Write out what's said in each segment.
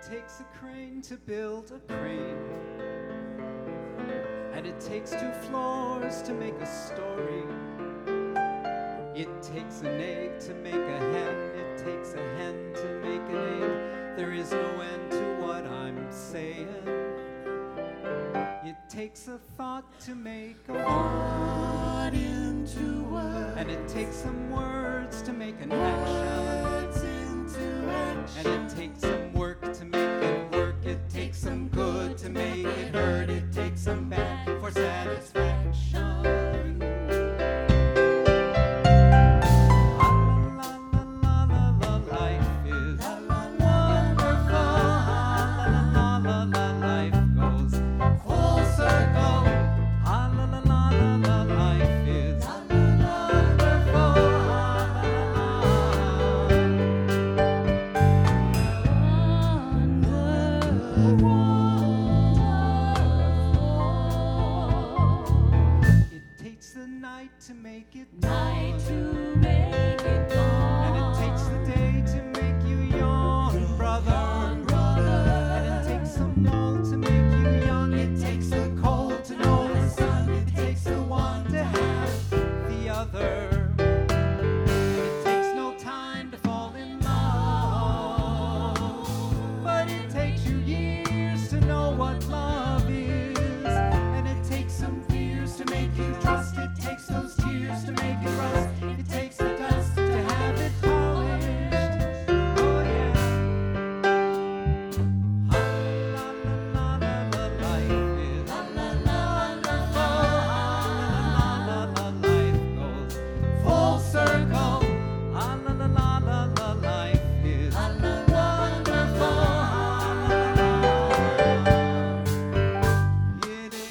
takes a crane to build a crane, and it takes 2 floors to make a story. It takes an egg to make a hen, it takes a hen to make an egg. There is no end to what I'm saying. It takes a thought to make a word into words, and it takes some words to make an action, and it takes some work to make it work. It takes some good to make it hurt. It takes some bad for satisfaction. To make it dawn, and it takes the day to make you yawn, brother, and it takes some wall to make you young. It takes the cold to know the sun. It takes the one to have the other, and it takes no time to fall in love, but it takes you years to know what love is, and it takes some fears to make you trust. It takes those tears to make it rust. It takes the dust to have it polished. Oh yeah. La la la la la, life is la la la wonderful. La la la, life goes full circle. La la la la la, life is la la wonderful. It is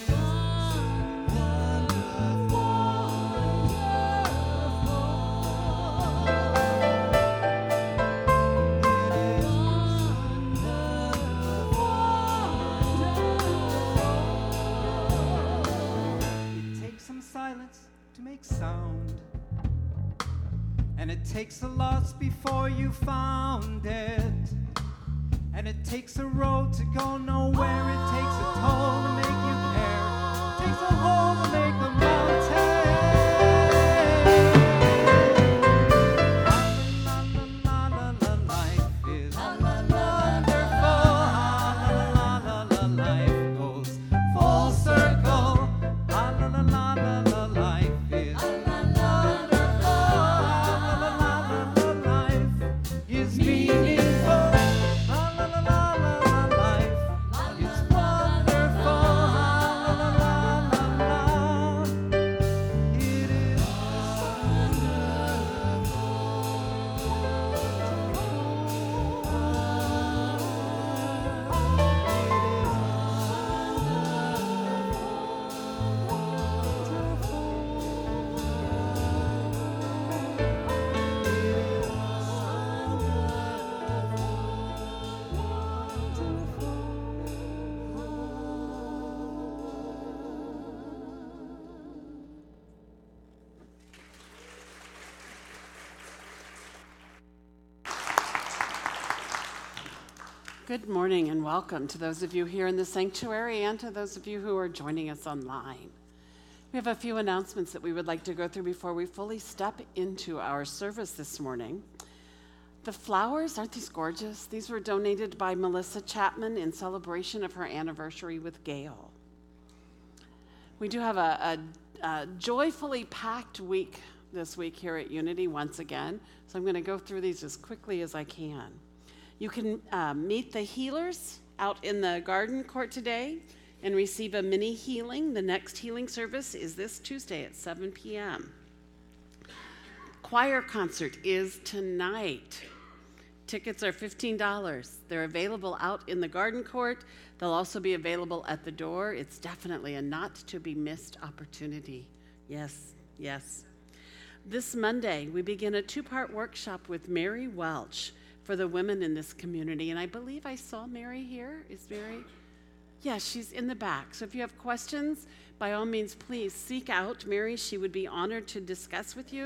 silence to make sound, and it takes a loss before you found it, and it takes a road to go nowhere. It takes a toll to make you care. It takes a hole to make a mountain. La la la la la, life is la la wonderful. La la la, life goes full circle. La la la la la, life is la la wonderful. La la la la, life is meaningful. La la la la la, life is wonderful. La la la la la, it is Good morning and welcome to those of you here in the sanctuary and to those of you who are joining us online. We have a few announcements that we would like to go through before we fully step into our service this morning. The flowers, aren't these gorgeous? These were donated by Melissa Chapman in celebration of her anniversary with Gail. We do have a joyfully packed week this week here at Unity once again, so I'm going to go through these as quickly as I can. You can meet the healers out in the garden court today and receive a mini healing. The next healing service is this Tuesday at 7 p.m. Choir concert is tonight. Tickets are $15. They're available out in the garden court. They'll also be available at the door. It's definitely a not-to-be-missed opportunity. Yes, yes. This Monday, we begin a 2-part workshop with Mary Welch for the women in this community. And I believe I saw Mary here. Is Mary? Yeah, she's in the back. So if you have questions, by all means, please seek out Mary. She would be honored to discuss with you.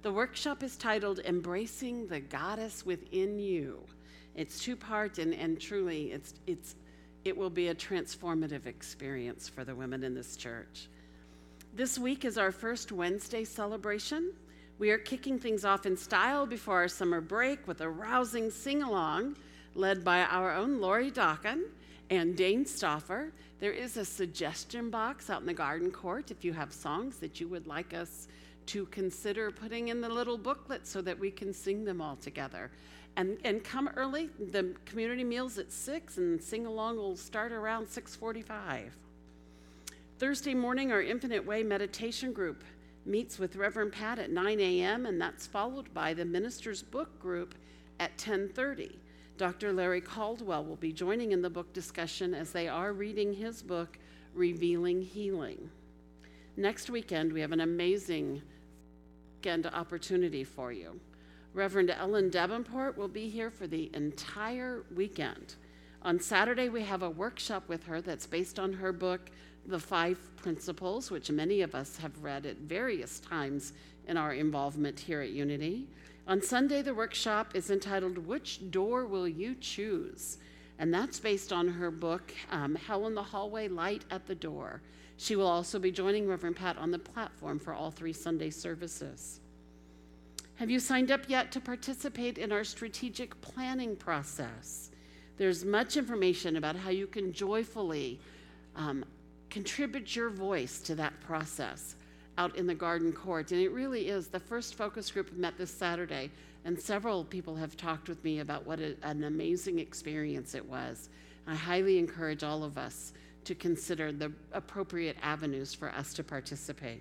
The workshop is titled Embracing the Goddess Within You. It's two-part, and truly it will be a transformative experience for the women in this church. This week is our first Wednesday celebration. We are kicking things off in style before our summer break with a rousing sing-along led by our own Lori Dokken and Dane Stauffer. There is a suggestion box out in the garden court if you have songs that you would like us to consider putting in the little booklet so that we can sing them all together. And come early. The community meal's at 6 and sing-along will start around 6:45. Thursday morning, our Infinite Way meditation group meets with Reverend Pat at 9 a.m., and that's followed by the Minister's Book group at 10:30. Dr. Larry Caldwell will be joining in the book discussion as they are reading his book, Revealing Healing. Next weekend, we have an amazing weekend opportunity for you. Reverend Ellen Davenport will be here for the entire weekend. On Saturday, we have a workshop with her that's based on her book, The 5 Principles, which many of us have read at various times in our involvement here at Unity. On Sunday, the workshop is entitled, Which Door Will You Choose? And that's based on her book, Hell in the Hallway, Light at the Door. She will also be joining Reverend Pat on the platform for all 3 Sunday services. Have you signed up yet to participate in our strategic planning process? There's much information about how you can joyfully contribute your voice to that process out in the garden court. And it really is. The first focus group met this Saturday, and several people have talked with me about what an amazing experience it was. I highly encourage all of us to consider the appropriate avenues for us to participate.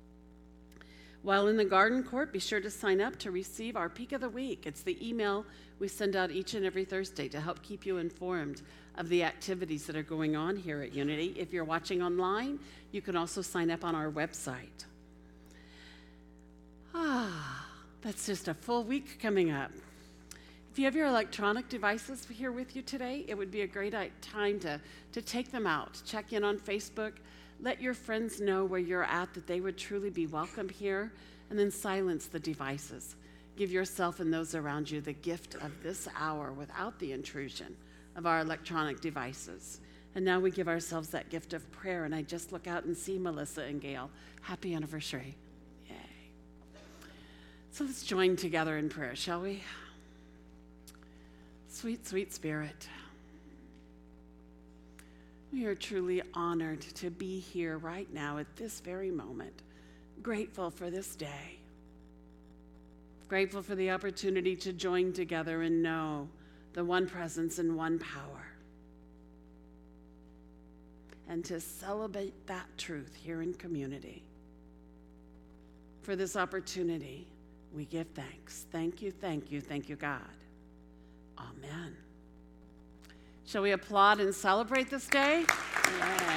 While in the garden court, be sure to sign up to receive our Peak of the Week. It's the email we send out each and every Thursday to help keep you informed of the activities that are going on here at Unity. If you're watching online, you can also sign up on our website. That's just a full week coming up. If you have your electronic devices here with you today, it would be a great time to take them out, check in on Facebook, let your friends know where you're at, that they would truly be welcome here, and then silence the devices. Give yourself and those around you the gift of this hour without the intrusion of our electronic devices. And now we give ourselves that gift of prayer, and I just look out and see Melissa and Gail. Happy anniversary. Yay. So let's join together in prayer, shall we? Sweet, sweet Spirit, we are truly honored to be here right now at this very moment, grateful for this day, grateful for the opportunity to join together and know the one presence and one power, and to celebrate that truth here in community. For this opportunity, we give thanks. Thank you, thank you, thank you, God. Amen. Shall we applaud and celebrate this day? Yay.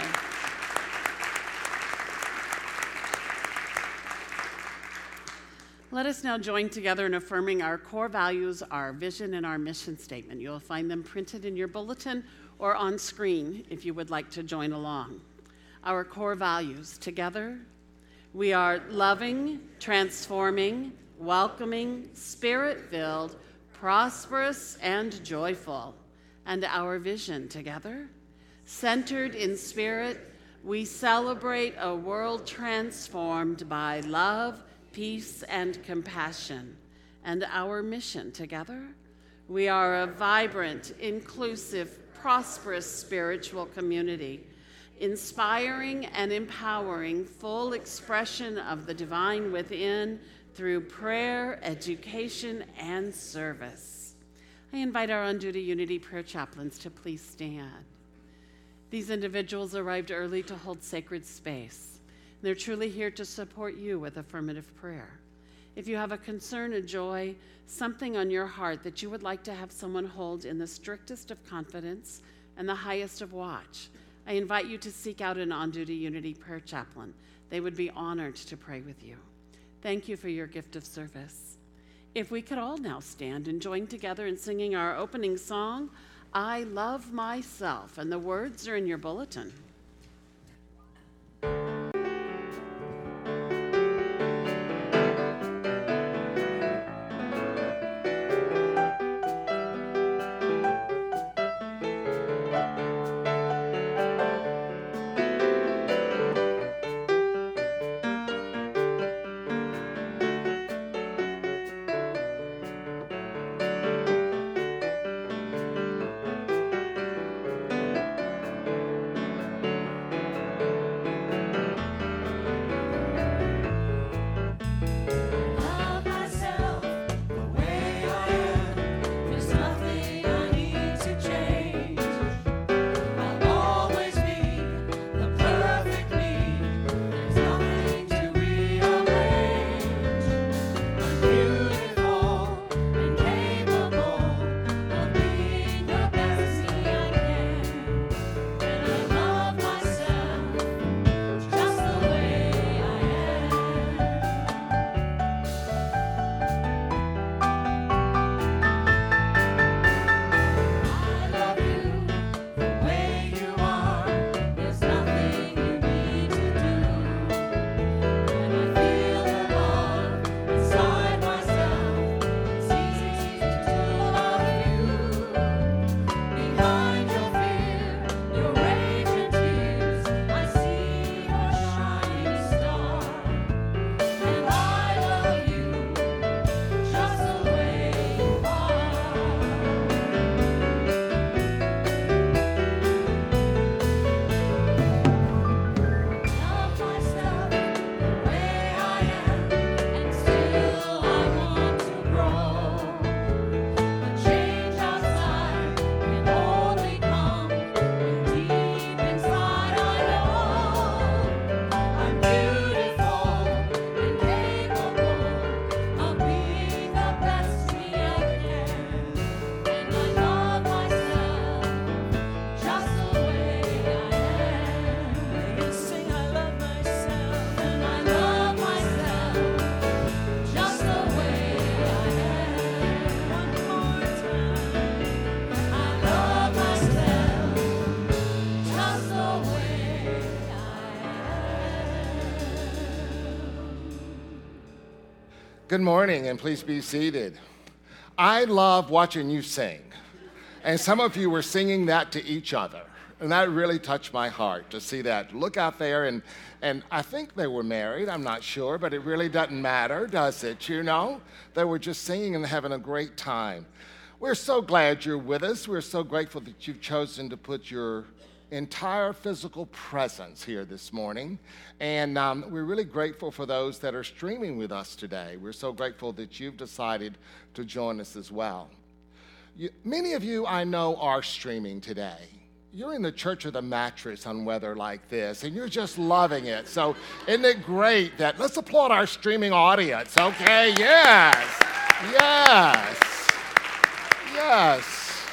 Let us now join together in affirming our core values, our vision, and our mission statement. You'll find them printed in your bulletin or on screen if you would like to join along. Our core values. Together, we are loving, transforming, welcoming, spirit-filled, prosperous, and joyful. And our vision together, centered in spirit, we celebrate a world transformed by love, peace, and compassion. And our mission together, we are a vibrant, inclusive, prosperous spiritual community, inspiring and empowering full expression of the divine within through prayer, education, and service. I invite our on-duty Unity prayer chaplains to please stand. These individuals arrived early to hold sacred space. They're truly here to support you with affirmative prayer. If you have a concern, a joy, something on your heart that you would like to have someone hold in the strictest of confidence and the highest of watch, I invite you to seek out an on-duty Unity prayer chaplain. They would be honored to pray with you. Thank you for your gift of service. If we could all now stand and join together in singing our opening song, I Love Myself, and the words are in your bulletin. Good morning, and please be seated. I love watching you sing, and some of you were singing that to each other, and that really touched my heart to see that. Look out there, and I think they were married, I'm not sure, but it really doesn't matter, does it, you know? They were just singing and having a great time. We're so glad you're with us. We're so grateful that you've chosen to put your entire physical presence here this morning. And we're really grateful for those that are streaming with us today. We're so grateful that you've decided to join us as well. Many of you I know are streaming today. You're in the Church of the Mattress on weather like this, and you're just loving it. So isn't it great that, let's applaud our streaming audience, okay? Yes, yes, yes.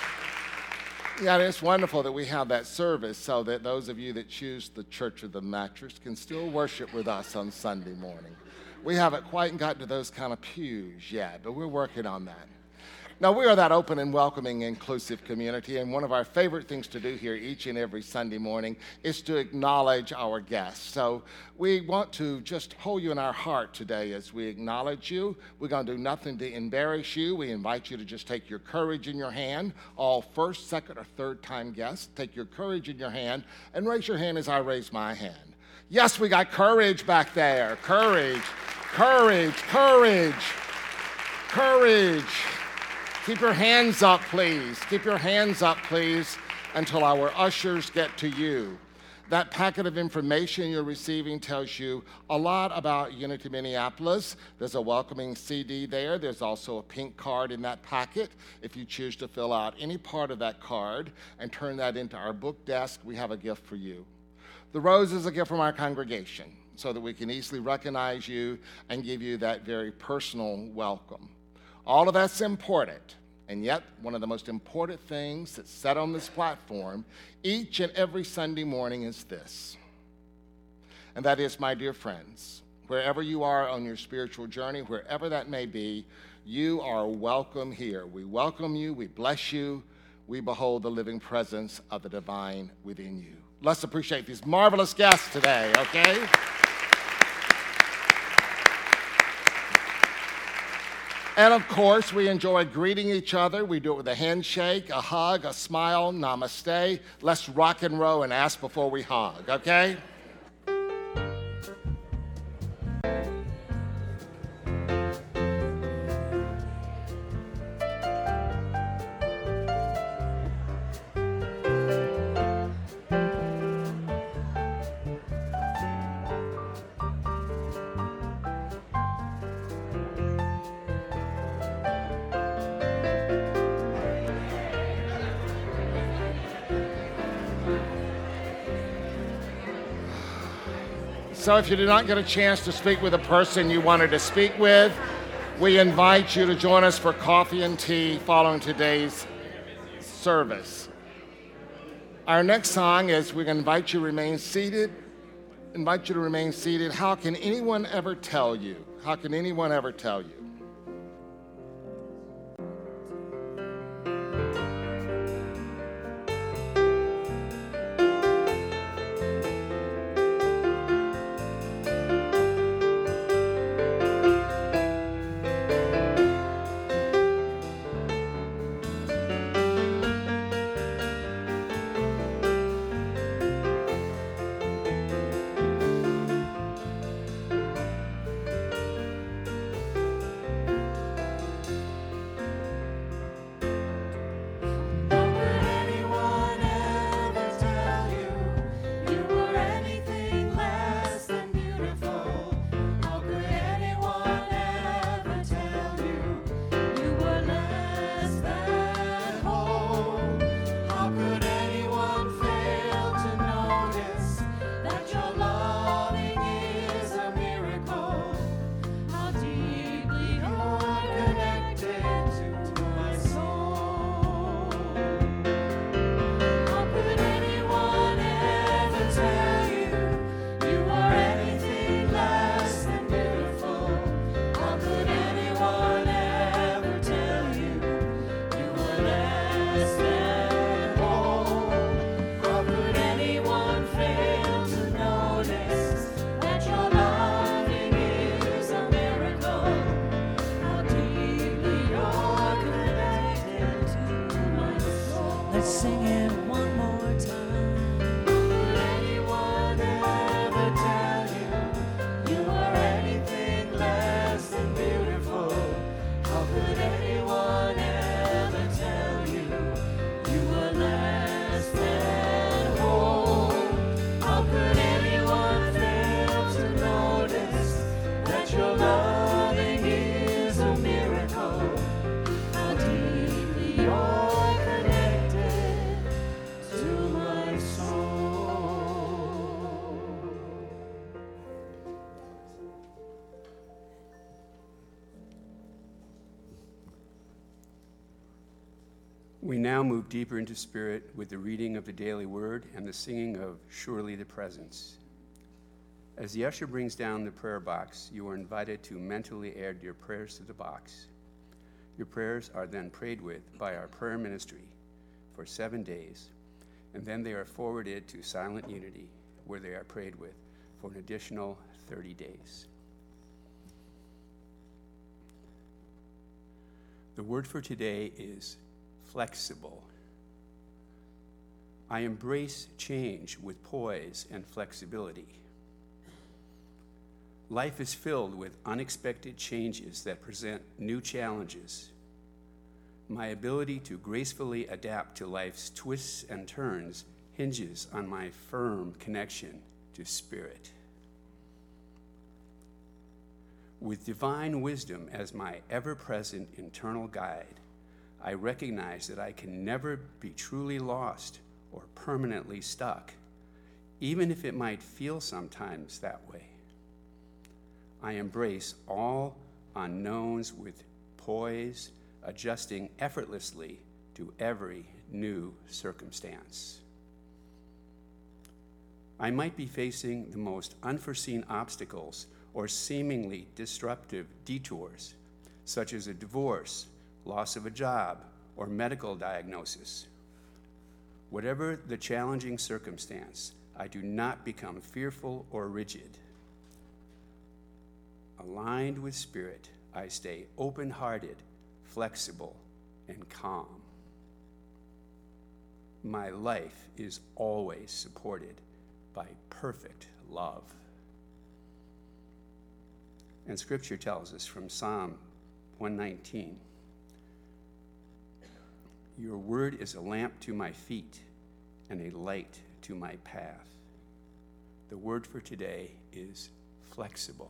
Yeah, it's wonderful that we have that service so that those of you that choose the Church of the Mattress can still worship with us on Sunday morning. We haven't quite gotten to those kind of pews yet, but we're working on that. Now, we are that open and welcoming, inclusive community, and one of our favorite things to do here each and every Sunday morning is to acknowledge our guests. So we want to just hold you in our heart today as we acknowledge you. We're going to do nothing to embarrass you. We invite you to just take your courage in your hand. All first, second, or third time guests, take your courage in your hand and raise your hand as I raise my hand. Yes, we got courage back there. Courage, courage, courage, courage. Keep your hands up, please. Keep your hands up, please, until our ushers get to you. That packet of information you're receiving tells you a lot about Unity Minneapolis. There's a welcoming CD there. There's also a pink card in that packet. If you choose to fill out any part of that card and turn that into our book desk, we have a gift for you. The rose is a gift from our congregation so that we can easily recognize you and give you that very personal welcome. All of that's important, and yet one of the most important things that's said on this platform each and every Sunday morning is this, and that is, my dear friends, wherever you are on your spiritual journey, wherever that may be, you are welcome here. We welcome you, we bless you, we behold the living presence of the divine within you. Let's appreciate these marvelous guests today, okay? And of course, we enjoy greeting each other. We do it with a handshake, a hug, a smile, namaste. Let's rock and roll and ask before we hug, okay? So if you did not get a chance to speak with a person you wanted to speak with, we invite you to join us for coffee and tea following today's service. Our next song is, we're going to invite you to remain seated. How can anyone ever tell you? How can anyone ever tell you? Let's sing it one more time. Will anyone ever tell you you are anything less than beautiful? How could anyone ever tell you you are less than whole? How could anyone fail to notice that your loving is a miracle? How deeply you're connected to my soul. We now move deeper into spirit with the reading of the daily word and the singing of Surely the Presence. As the usher brings down the prayer box, you are invited to mentally add your prayers to the box. Your prayers are then prayed with by our prayer ministry for 7 days, and then they are forwarded to Silent Unity, where they are prayed with for an additional 30 days. The word for today is flexible. I embrace change with poise and flexibility. Life is filled with unexpected changes that present new challenges. My ability to gracefully adapt to life's twists and turns hinges on my firm connection to spirit. With divine wisdom as my ever-present internal guide, I recognize that I can never be truly lost or permanently stuck, even if it might feel sometimes that way. I embrace all unknowns with poise, adjusting effortlessly to every new circumstance. I might be facing the most unforeseen obstacles or seemingly disruptive detours, such as a divorce, loss of a job, or medical diagnosis. Whatever the challenging circumstance, I do not become fearful or rigid. Aligned with spirit, I stay open-hearted, flexible, and calm. My life is always supported by perfect love. And Scripture tells us from Psalm 119, your word is a lamp to my feet and a light to my path. The word for today is flexible.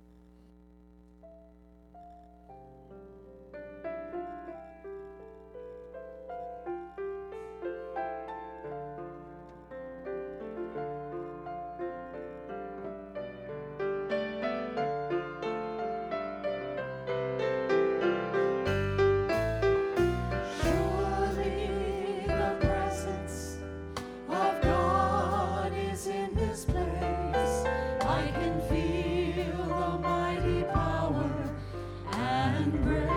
Surely the presence of God is in this place. I can feel the mighty power and grace.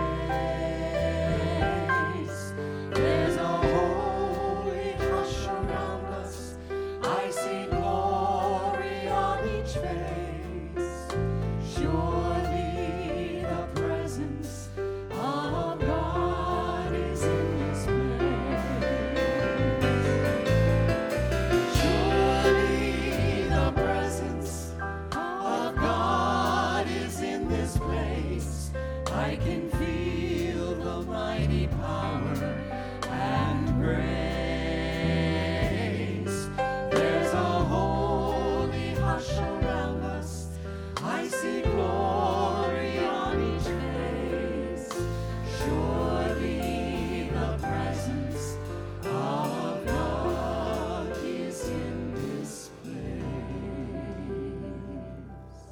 There's a holy hush around us. I see glory on each face. Surely the presence of God is in this place. Surely the presence of God is in this place. I can feel the mighty power and grace. There's a holy hush around us. I see glory on each face. Surely the presence of God is in this place.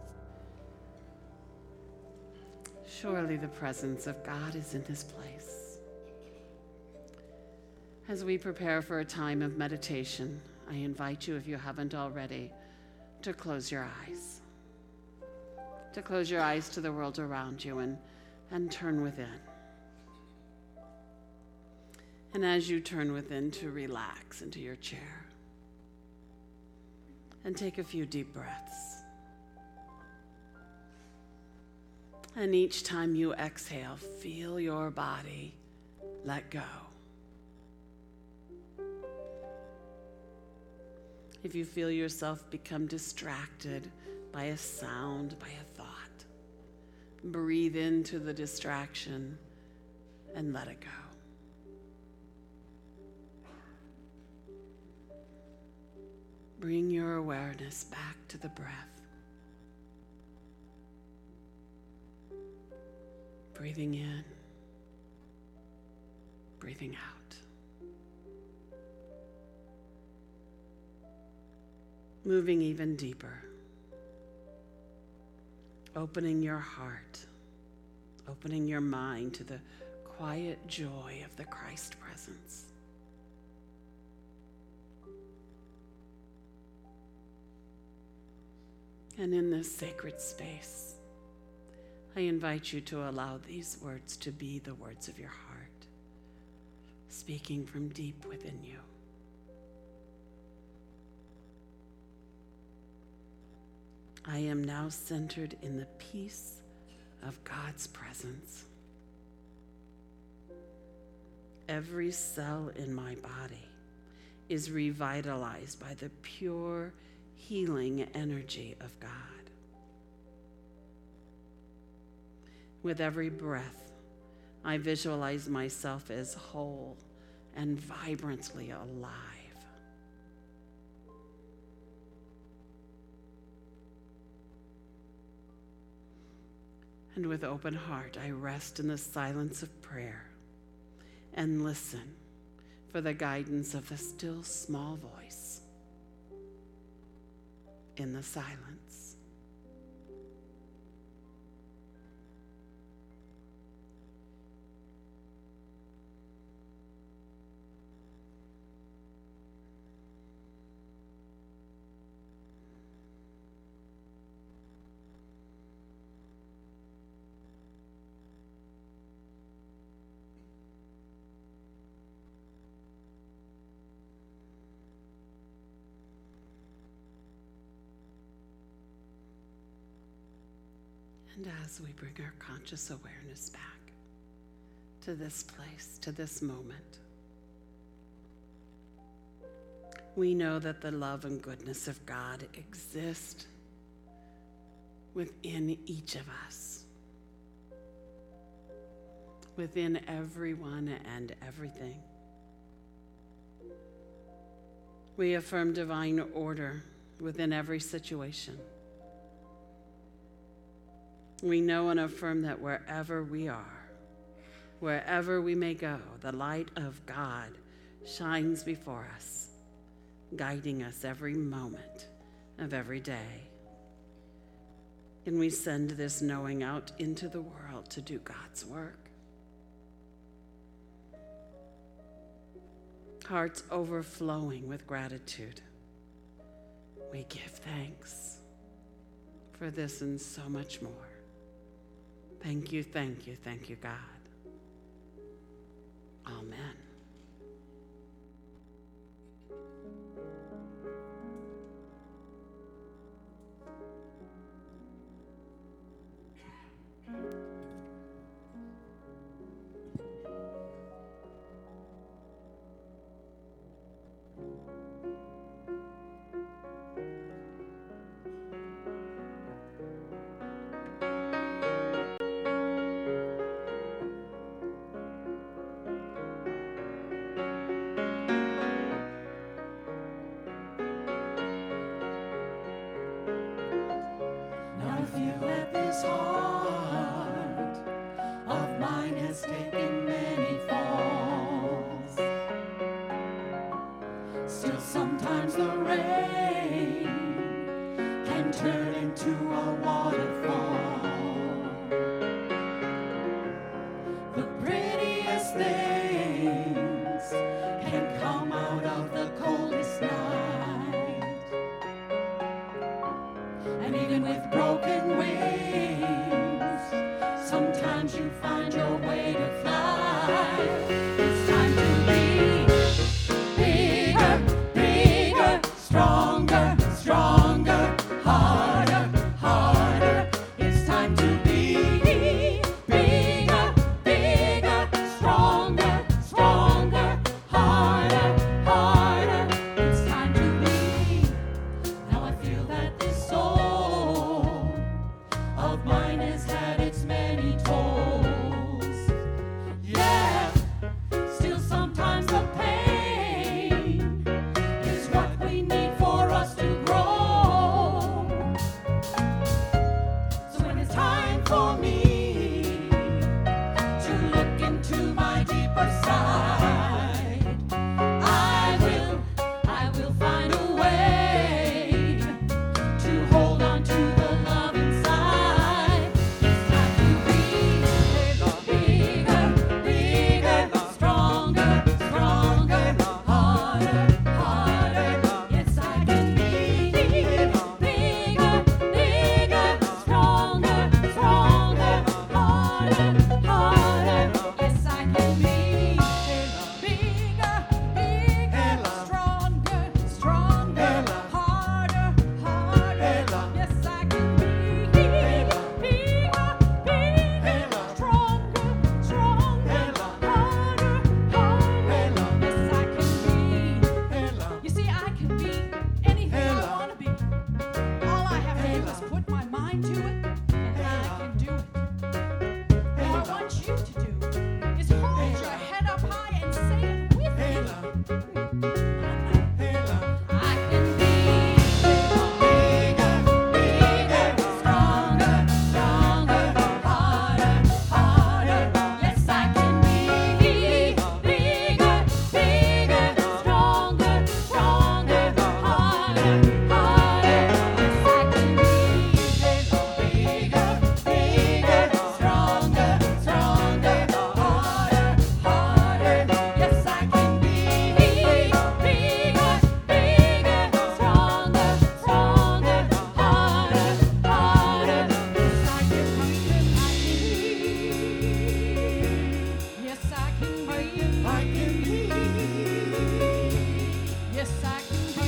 Surely the presence of God is in this place. As we prepare for a time of meditation, I invite you, if you haven't already, to close your eyes. To close your eyes to the world around you and turn within. And as you turn within, to relax into your chair and take a few deep breaths. And each time you exhale, feel your body let go. If you feel yourself become distracted by a sound, by a thought, breathe into the distraction and let it go. Bring your awareness back to the breath. Breathing in, breathing out. Moving even deeper. Opening your heart, opening your mind to the quiet joy of the Christ presence. And in this sacred space, I invite you to allow these words to be the words of your heart, speaking from deep within you. I am now centered in the peace of God's presence. Every cell in my body is revitalized by the pure healing energy of God. With every breath, I visualize myself as whole and vibrantly alive. And with open heart, I rest in the silence of prayer and listen for the guidance of the still small voice in the silence. And as we bring our conscious awareness back to this place, to this moment, we know that the love and goodness of God exist within each of us, within everyone and everything. We affirm divine order within every situation. We know and affirm that wherever we are, wherever we may go, the light of God shines before us, guiding us every moment of every day. And we send this knowing out into the world to do God's work. Hearts overflowing with gratitude. We give thanks for this and so much more. Thank you, thank you, thank you, God. Amen. This heart of mine has taken many falls. Still sometimes the rain can turn into a waterfall. The prettiest things can come out of the coldest night. And even with broken wings, sometimes you find your way to fly. It's time to be bigger, bigger, stronger, stronger, harder, harder. It's time sometimes the pain is what we need for us to grow. So when it's time for me to look into my deeper side, I will find a way to hold on to the love inside. It's time to be bigger, bigger, stronger, stronger, harder, harder. Yes, I can be bigger, bigger, stronger, stronger, harder, harder. Yes, I can be bigger, bigger, stronger, stronger, harder, harder. Yes, I can be bigger, bigger, stronger, stronger, harder, harder. Yes, I can be. You see, I can be anything I want to be. All I have to do is put my mind to it, and I can do it. What I want you to do is hold your head up high and say it with me. I can be bigger, bigger, stronger, stronger, harder, harder. Yes, I can be bigger, bigger, stronger, stronger, harder, harder. Yes, I can be bigger, bigger, stronger, stronger, harder, harder. Yes, I can be bigger, bigger, stronger, stronger, harder, harder. Yes, I can be. Yes, I can be.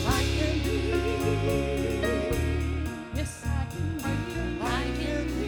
Yes, I can be. I can be.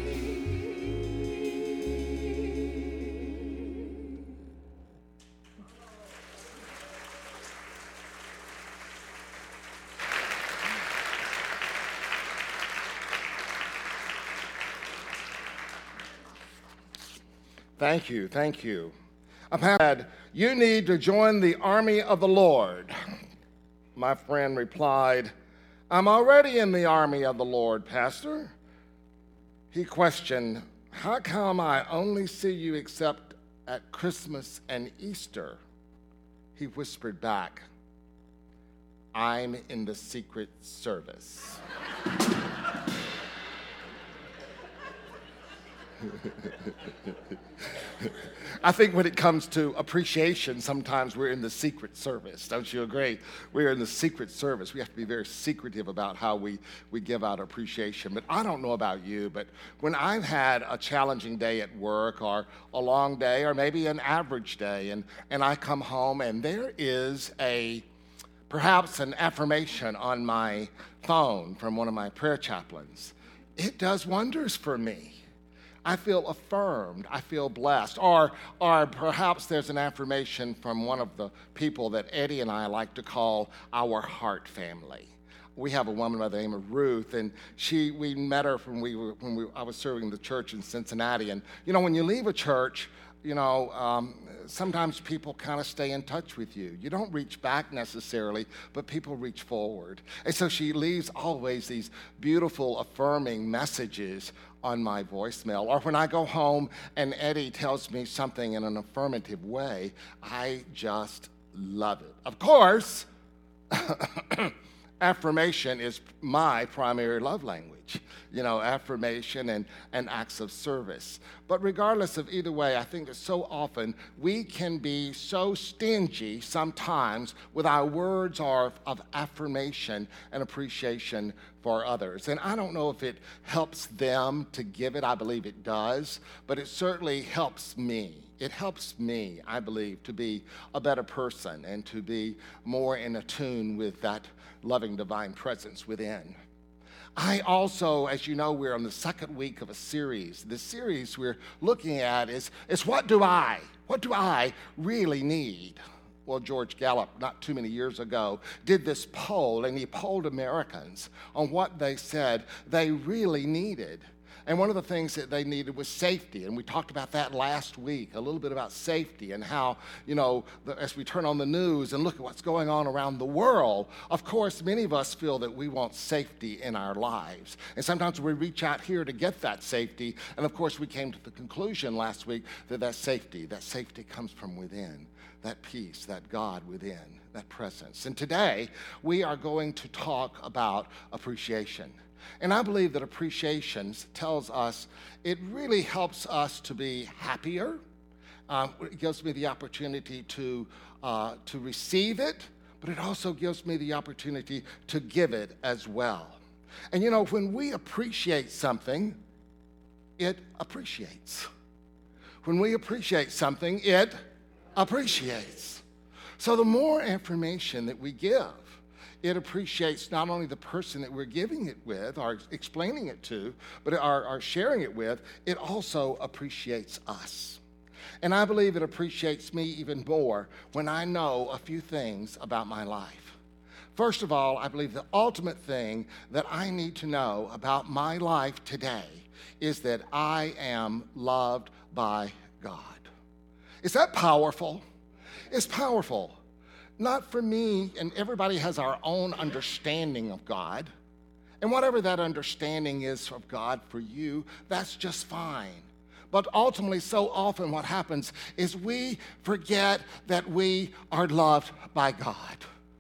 Thank you, thank you. I've had, you need to join the army of the Lord. My friend replied, I'm already in the army of the Lord, Pastor. He questioned, how come I only see you except at Christmas and Easter? He whispered back, I'm in the Secret Service. I think when it comes to appreciation, sometimes we're in the Secret Service. Don't you agree? We're in the Secret Service. We have to be very secretive about how we give out appreciation. But I don't know about you, but when I've had a challenging day at work or a long day or maybe an average day, and I come home and there is perhaps an affirmation on my phone from one of my prayer chaplains, it does wonders for me. I feel affirmed, I feel blessed. Or perhaps there's an affirmation from one of the people that Eddie and I like to call our heart family. We have a woman by the name of Ruth, and we met her when I was serving the church in Cincinnati. And you know, when you leave a church, sometimes people kind of stay in touch with you. You don't reach back necessarily, but people reach forward. And so she leaves always these beautiful, affirming messages on my voicemail. Or when I go home and Eddie tells me something in an affirmative way, I just love it. Of course, affirmation is my primary love language, affirmation and acts of service. But regardless of either way, I think that so often we can be so stingy sometimes with our words of affirmation and appreciation for others. And I don't know if it helps them to give it. I believe it does, but it certainly helps me. It helps me, I believe, to be a better person and to be more in tune with that loving divine presence within. I also, as you know, we're on the second week of a series. The series we're looking at is what do I really need? Well, George Gallup, not too many years ago, did this poll, and he polled Americans on what they said they really needed. And one of the things that they needed was safety. And we talked about that last week, a little bit about safety and how, as we turn on the news and look at what's going on around the world, of course, many of us feel that we want safety in our lives. And sometimes we reach out here to get that safety. And of course, we came to the conclusion last week that safety comes from within, that peace, that God within, that presence. And today, we are going to talk about appreciation. And I believe that appreciation tells us, it really helps us to be happier. It gives me the opportunity to receive it, but it also gives me the opportunity to give it as well. And when we appreciate something, it appreciates. When we appreciate something, it appreciates. So the more information that we give, it appreciates not only the person that we're giving it with or explaining it to, but are sharing it with, it also appreciates us. And I believe it appreciates me even more when I know a few things about my life. First of all, I believe the ultimate thing that I need to know about my life today is that I am loved by God. Is that powerful? It's powerful. Not for me, and everybody has our own understanding of God. And whatever that understanding is of God for you, that's just fine. But ultimately, so often what happens is we forget that we are loved by God.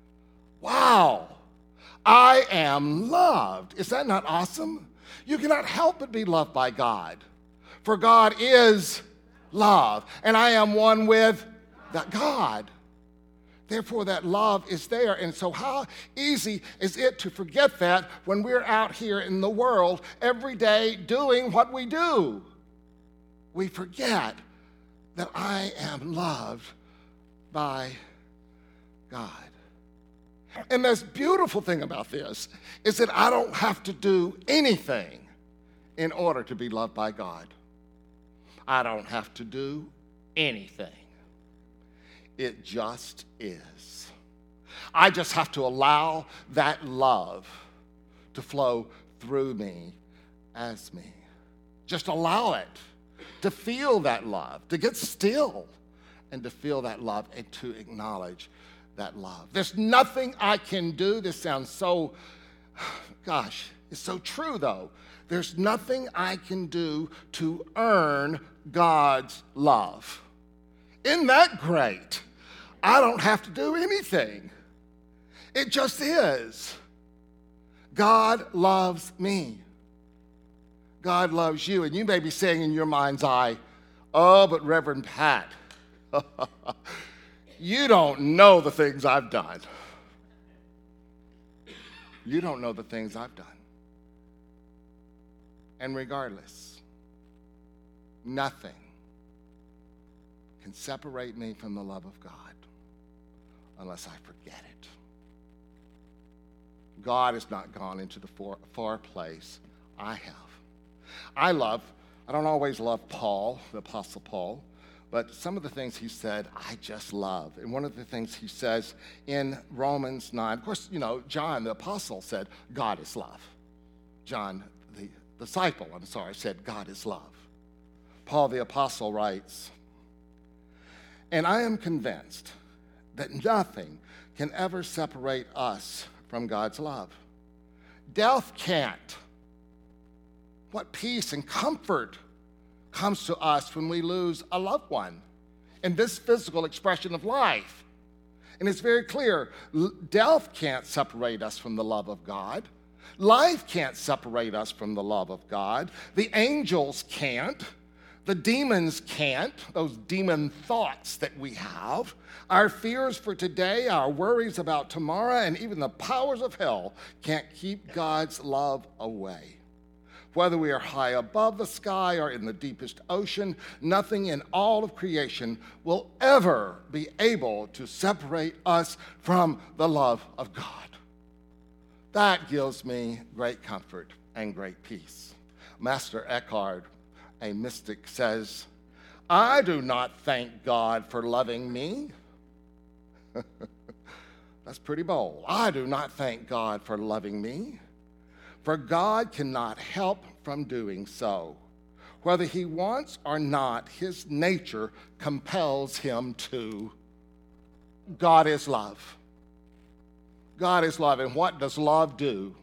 Wow, I am loved. Is that not awesome? You cannot help but be loved by God. For God is love, and I am one with that God. Therefore, that love is there. And so how easy is it to forget that when we're out here in the world every day doing what we do? We forget that I am loved by God. And the beautiful thing about this is that I don't have to do anything in order to be loved by God. I don't have to do anything. It just is. I just have to allow that love to flow through me as me. Just allow it to feel that love, to get still and to feel that love and to acknowledge that love. There's nothing I can do. This sounds so, it's so true though. There's nothing I can do to earn God's love. Isn't that great? I don't have to do anything. It just is. God loves me. God loves you. And you may be saying in your mind's eye, oh, but Reverend Pat, you don't know the things I've done. You don't know the things I've done. And regardless, nothing can separate me from the love of God unless I forget it. God has not gone into the far place. I have. I don't always love Paul, the Apostle Paul, but some of the things he said, I just love. And one of the things he says in Romans 9, of course, John, the Apostle, said, God is love. John, the disciple, said, God is love. Paul, the Apostle, writes, and I am convinced that nothing can ever separate us from God's love. Death can't. What peace and comfort comes to us when we lose a loved one in this physical expression of life. And it's very clear, death can't separate us from the love of God. Life can't separate us from the love of God. The angels can't. The demons can't, those demon thoughts that we have. Our fears for today, our worries about tomorrow, and even the powers of hell can't keep God's love away. Whether we are high above the sky or in the deepest ocean, nothing in all of creation will ever be able to separate us from the love of God. That gives me great comfort and great peace. Master Eckhart, a mystic, says, I do not thank God for loving me. That's pretty bold. I do not thank God for loving me, for God cannot help from doing so. Whether he wants or not, his nature compels him to. God is love. God is love. And what does love do?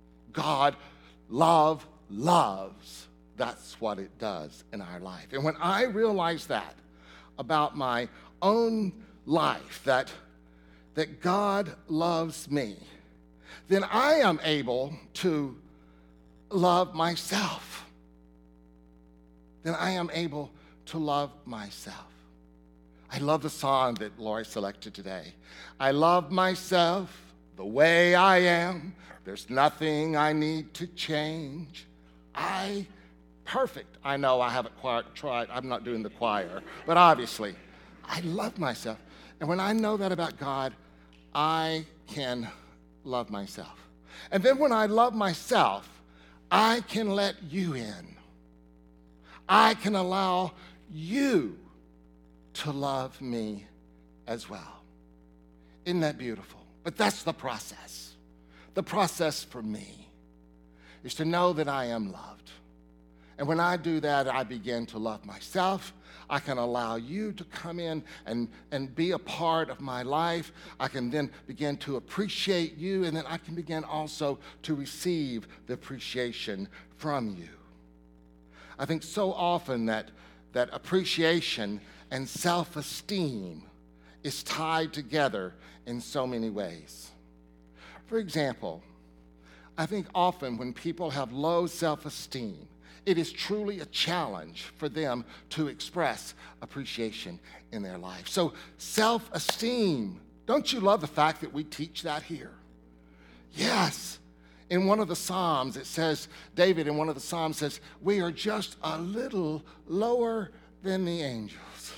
Love loves. That's what it does in our life. And when I realize that about my own life, that God loves me, then I am able to love myself. Then I am able to love myself. I love the song that Lori selected today. I love myself the way I am. There's nothing I need to change. Perfect. I know I haven't quite tried. I'm not doing the choir. But obviously, I love myself. And when I know that about God, I can love myself. And then when I love myself, I can let you in. I can allow you to love me as well. Isn't that beautiful? But that's the process. The process for me is to know that I am loved. And when I do that, I begin to love myself. I can allow you to come in and be a part of my life. I can then begin to appreciate you, and then I can begin also to receive the appreciation from you. I think so often that appreciation and self-esteem is tied together in so many ways. For example, I think often when people have low self-esteem, it is truly a challenge for them to express appreciation in their life. So self-esteem, don't you love the fact that we teach that here? Yes. In one of the Psalms, it says, David in one of the Psalms says, we are just a little lower than the angels.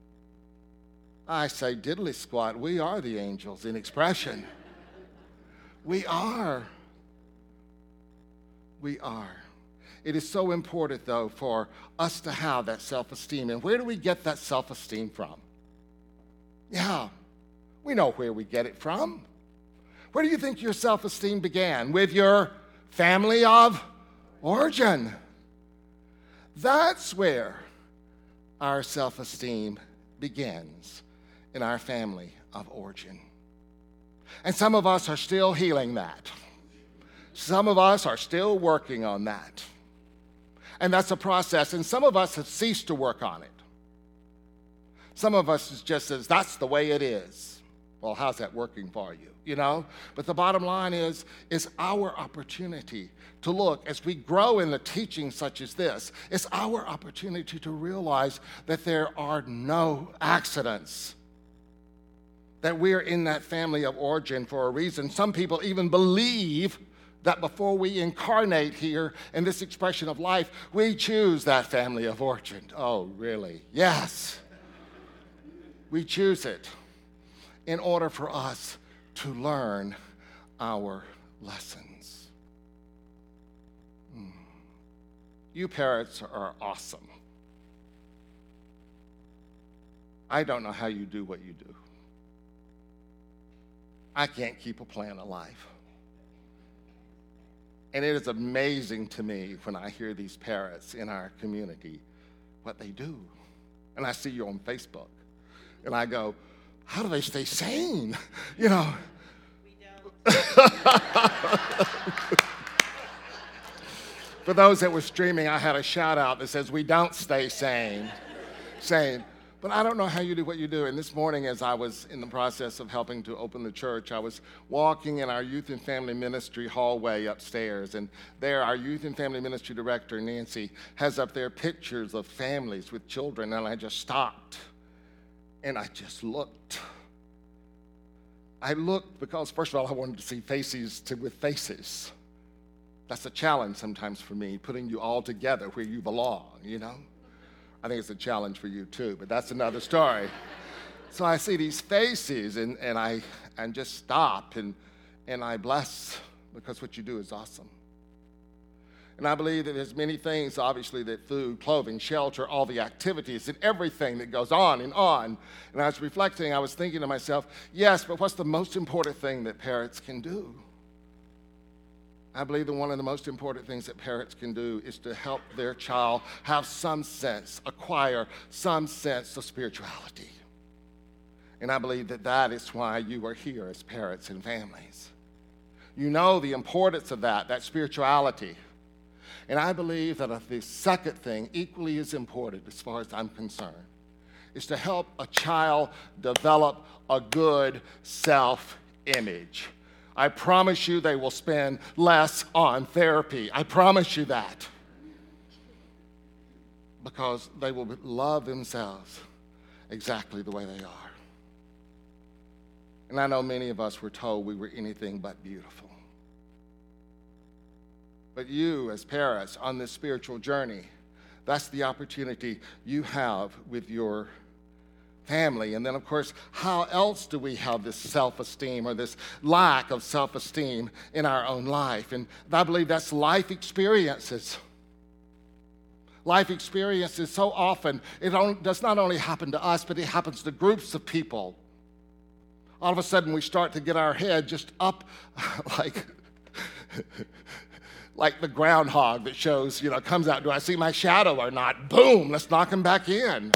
I say, diddly squat, we are the angels in expression. We are. We are. It is so important, though, for us to have that self-esteem. And where do we get that self-esteem from? Yeah, we know where we get it from. Where do you think your self-esteem began? With your family of origin. That's where our self-esteem begins, in our family of origin. And some of us are still healing that. Some of us are still working on that. And that's a process, and some of us have ceased to work on it. Some of us just says, that's the way it is. Well, how's that working for you? You know? But the bottom line is our opportunity to look, as we grow in the teaching such as this, it's our opportunity to realize that there are no accidents, that we're in that family of origin for a reason. Some people even believe that before we incarnate here in this expression of life, we choose that family of origin. Oh, really? Yes. We choose it in order for us to learn our lessons. You parents are awesome. I don't know how you do what you do. I can't keep a plan alive. And it is amazing to me when I hear these parents in our community, what they do. And I see you on Facebook. And I go, how do they stay sane? You know. We don't. For those that were streaming, I had a shout out that says, we don't stay sane. But I don't know how you do what you do. And this morning, as I was in the process of helping to open the church, I was walking in our youth and family ministry hallway upstairs. And there, our youth and family ministry director, Nancy, has up there pictures of families with children. And I just stopped. And I just looked. I looked because, first of all, I wanted to see faces with faces. That's a challenge sometimes for me, putting you all together where you belong, you know? I think it's a challenge for you too, but that's another story. So I see these faces and I just stop and I bless, because what you do is awesome. And I believe that there's many things, obviously, that food, clothing, shelter, all the activities and everything that goes on and on. And I was reflecting, I was thinking to myself, yes, but what's the most important thing that parents can do? I believe that one of the most important things that parents can do is to help their child have some sense, acquire some sense of spirituality. And I believe that that is why you are here as parents and families. You know the importance of that spirituality. And I believe that the second thing, equally as important as far as I'm concerned, is to help a child develop a good self-image. I promise you they will spend less on therapy. I promise you that. Because they will love themselves exactly the way they are. And I know many of us were told we were anything but beautiful. But you, as parents, on this spiritual journey, that's the opportunity you have with your family. And then, of course, how else do we have this self-esteem or this lack of self-esteem in our own life? And I believe that's life experiences. Life experiences, so often, does not only happen to us, but it happens to groups of people. All of a sudden, we start to get our head just up like the groundhog that shows, comes out, do I see my shadow or not? Boom, let's knock him back in.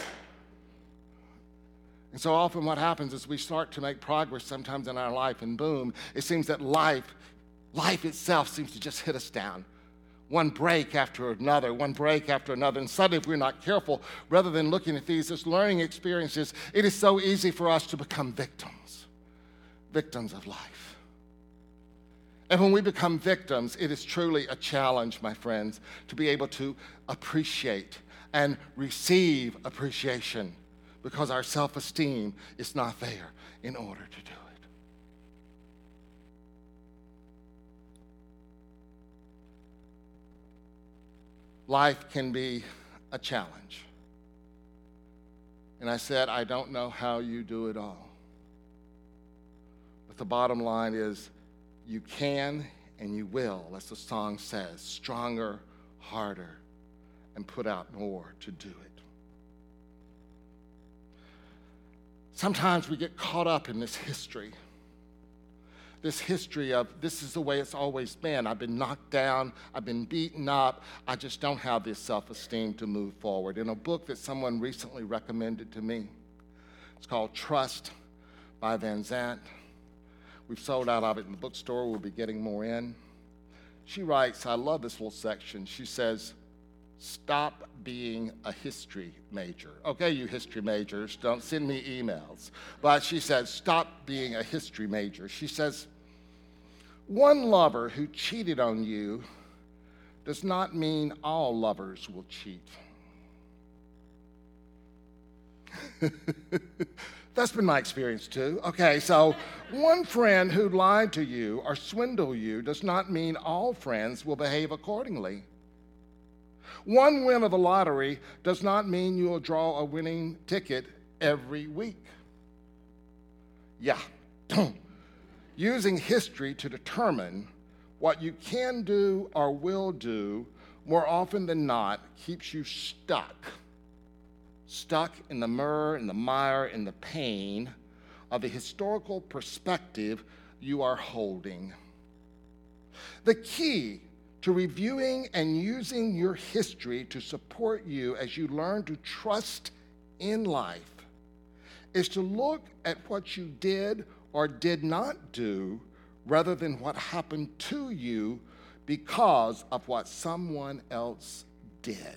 And so often what happens is we start to make progress sometimes in our life, and boom, it seems that life itself seems to just hit us down. One break after another, and suddenly if we're not careful, rather than looking at these as learning experiences, it is so easy for us to become victims of life. And when we become victims, it is truly a challenge, my friends, to be able to appreciate and receive appreciation, because our self-esteem is not there in order to do it. Life can be a challenge. And I said, I don't know how you do it all. But the bottom line is, you can and you will, as the song says, stronger, harder, and put out more to do it. Sometimes we get caught up in this history of this is the way it's always been. I've been knocked down, I've been beaten up, I just don't have this self-esteem to move forward. In a book that someone recently recommended to me, it's called Trust by Van Zandt. We've sold out of it in the bookstore, we'll be getting more in. She writes, I love this little section, she says, stop being a history major. Okay, you history majors, don't send me emails. But she says, stop being a history major. She says, one lover who cheated on you does not mean all lovers will cheat. That's been my experience too. Okay, so one friend who lied to you or swindled you does not mean all friends will behave accordingly. One win of the lottery does not mean you will draw a winning ticket every week. Yeah, using history to determine what you can do or will do more often than not keeps you stuck in the mire, in the mire, in the pain of the historical perspective you are holding. The key to reviewing and using your history to support you as you learn to trust in life is to look at what you did or did not do rather than what happened to you because of what someone else did.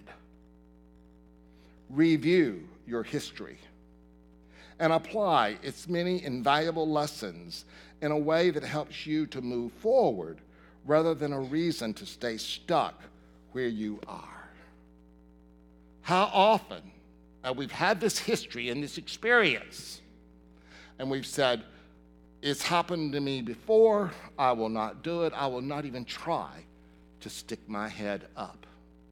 Review your history and apply its many invaluable lessons in a way that helps you to move forward rather than a reason to stay stuck where you are. How often we've had this history and this experience, and we've said, it's happened to me before, I will not do it, I will not even try to stick my head up.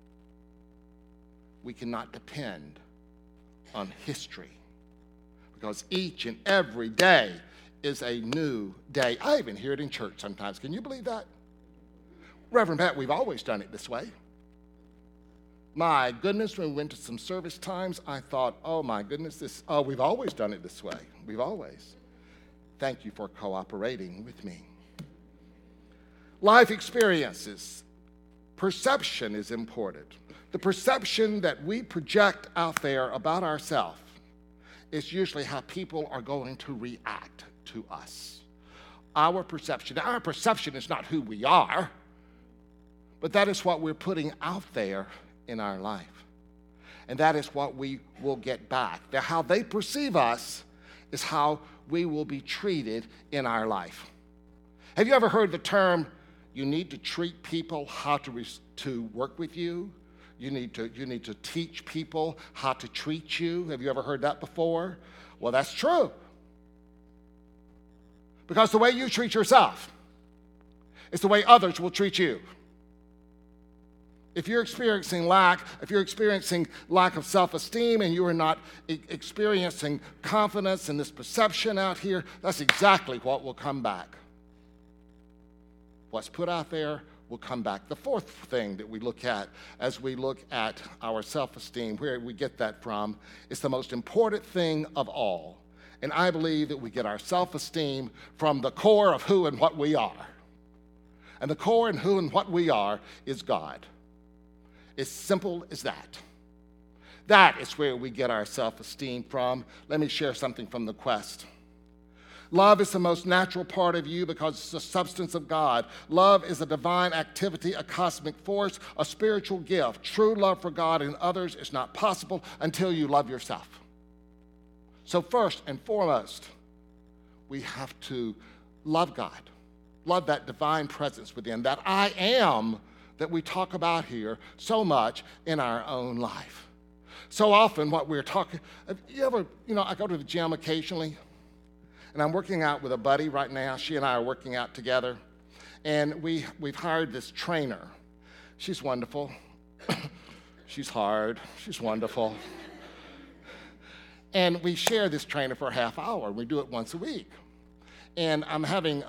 We cannot depend on history because each and every day is a new day. I even hear it in church sometimes. Can you believe that? Reverend Pat, we've always done it this way. My goodness, when we went to some service times, I thought, oh my goodness, we've always done it this way. We've always. Thank you for cooperating with me. Life experiences. Perception is important. The perception that we project out there about ourselves is usually how people are going to react to us. Our perception is not who we are, but that is what we're putting out there in our life. And that is what we will get back. How they perceive us is how we will be treated in our life. Have you ever heard the term, you need to treat people how to work with you? You need to teach people how to treat you. Have you ever heard that before? Well, that's true. Because the way you treat yourself is the way others will treat you. If you're experiencing lack of self-esteem and you are not experiencing confidence and this perception out here, that's exactly what will come back. What's put out there will come back. The fourth thing that we look at as we look at our self-esteem, where we get that from, is the most important thing of all. And I believe that we get our self-esteem from the core of who and what we are. And the core and who and what we are is God. As simple as that. That is where we get our self-esteem from. Let me share something from the Quest. Love is the most natural part of you because it's the substance of God. Love is a divine activity, a cosmic force, a spiritual gift. True love for God and others is not possible until you love yourself. So first and foremost, we have to love God. Love that divine presence within, that I am that we talk about here so much in our own life. So often what we're talking, I go to the gym occasionally, and I'm working out with a buddy right now. She and I are working out together, and we've hired this trainer. She's wonderful. She's hard. She's wonderful. And we share this trainer for a half hour. We do it once a week. And I'm having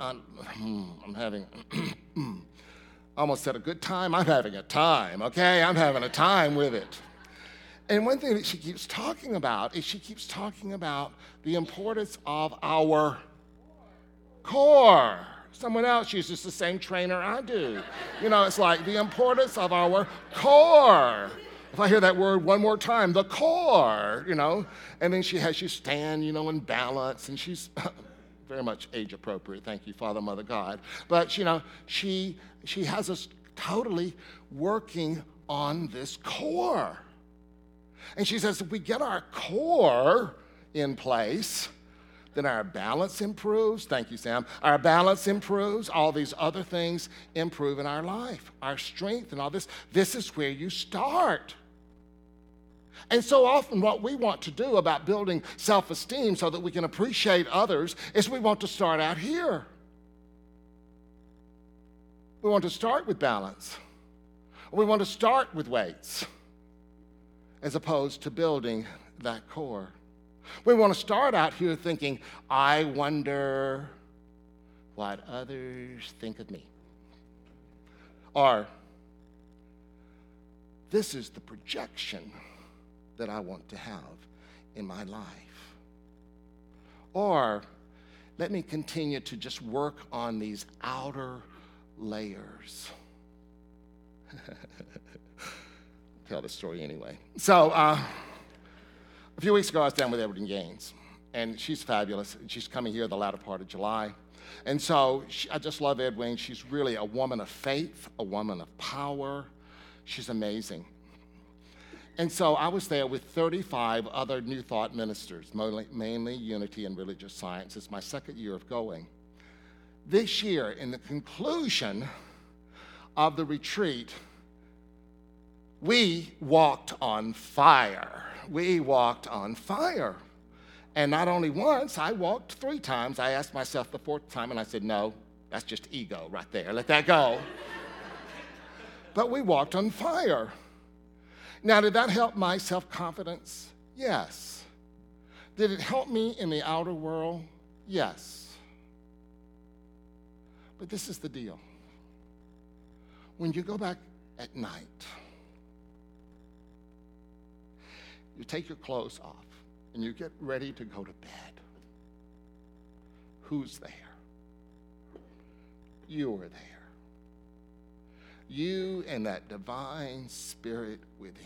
almost said a good time. I'm having a time, okay? I'm having a time with it. And one thing that she keeps talking about is the importance of our core. Someone else uses the same trainer I do. It's like the importance of our core. If I hear that word one more time, the core, And then she has you stand, in balance, and she's very much age appropriate. Thank you, Father, Mother, God. But, she has us totally working on this core. And she says if we get our core in place, then our balance improves. Thank you, Sam. Our balance improves. All these other things improve in our life. Our strength and all this. This is where you start. And so often what we want to do about building self-esteem so that we can appreciate others is we want to start out here. We want to start with balance. We want to start with weights as opposed to building that core. We want to start out here thinking, I wonder what others think of me. Or, this is the projection that I want to have in my life. Or, let me continue to just work on these outer layers. Tell the story anyway. So, a few weeks ago, I was down with Edward Gaines, and she's fabulous. She's coming here the latter part of July. And so, I just love Edwin. She's really a woman of faith, a woman of power. She's amazing. And so I was there with 35 other New Thought ministers, mainly Unity and Religious Science. It's my second year of going. This year, in the conclusion of the retreat, we walked on fire. We walked on fire. And not only once, I walked 3 times. I asked myself the 4th time, and I said, no, that's just ego right there. Let that go. But we walked on fire. Now, did that help my self-confidence? Yes. Did it help me in the outer world? Yes. But this is the deal. When you go back at night, you take your clothes off and you get ready to go to bed. Who's there? You were there. You and that divine spirit within.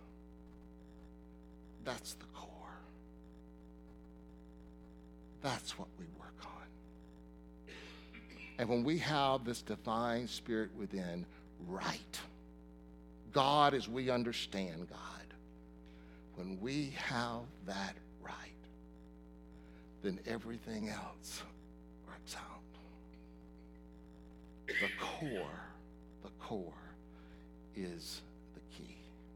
That's the core. That's what we work on. And when we have this divine spirit within right, God as we understand God, when we have that right, then everything else works out. The core is the key.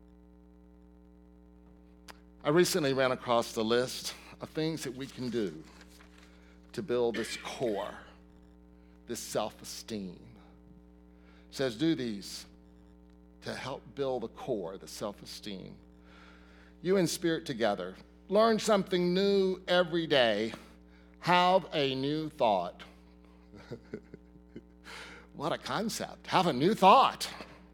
I recently ran across the list of things that we can do to build this core, this self-esteem. It says do these to help build the core, the self-esteem. You and Spirit together. Learn something new every day. Have a new thought. What a concept. Have a new thought.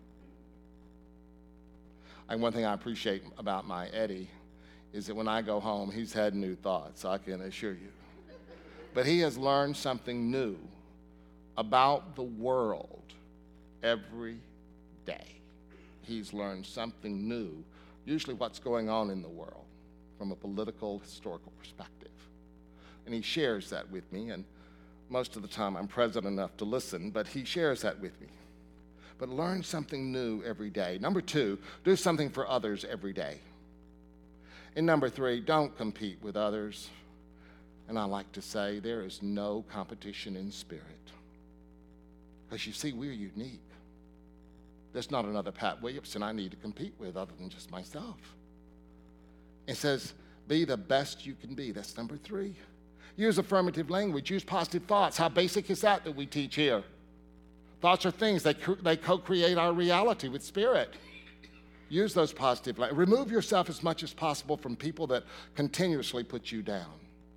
And one thing I appreciate about my Eddie is that when I go home, he's had new thoughts, I can assure you. But he has learned something new about the world every day. He's learned something new, usually what's going on in the world from a political, historical perspective. And he shares that with me, and most of the time I'm present enough to listen, but he shares that with me. But learn something new every day. Number 2, do something for others every day. And number 3, don't compete with others. And I like to say there is no competition in spirit. Because you see, we're unique. There's not another Pat Williamson I need to compete with other than just myself. It says, be the best you can be. That's number 3. Use affirmative language. Use positive thoughts. How basic is that we teach here? Thoughts are things. They co-create our reality with spirit. Use those positive language. Remove yourself as much as possible from people that continuously put you down.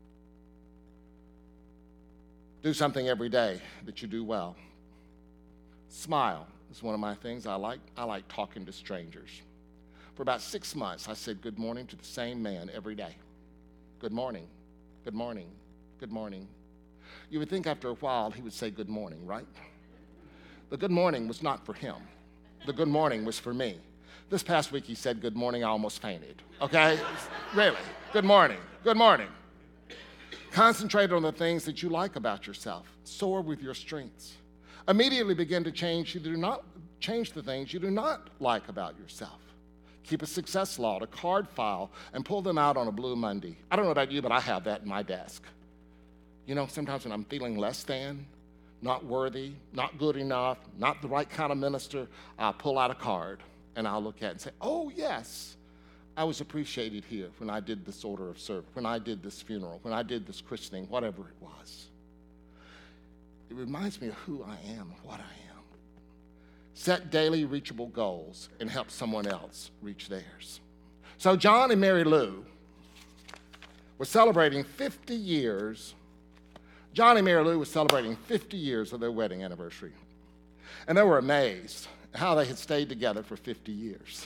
Do something every day that you do well. Smile is one of my things I like. I like talking to strangers. For about 6 months, I said good morning to the same man every day. Good morning, good morning, good morning. You would think after a while he would say good morning, right? The good morning was not for him. The good morning was for me. This past week he said good morning, I almost fainted, okay? Really, good morning, good morning. Concentrate on the things that you like about yourself. Soar with your strengths. Immediately begin to change the things you do not like about yourself. Keep a success log, a card file, and pull them out on a Blue Monday. I don't know about you, but I have that in my desk. You know, sometimes when I'm feeling less than, not worthy, not good enough, not the right kind of minister, I'll pull out a card and I'll look at it and say, oh, yes, I was appreciated here when I did this order of service, when I did this funeral, when I did this christening, whatever it was. It reminds me of who I am and what I am. Set daily reachable goals and help someone else reach theirs. So John and Mary Lou were celebrating 50 years. John and Mary Lou were celebrating 50 years of their wedding anniversary. And they were amazed at how they had stayed together for 50 years.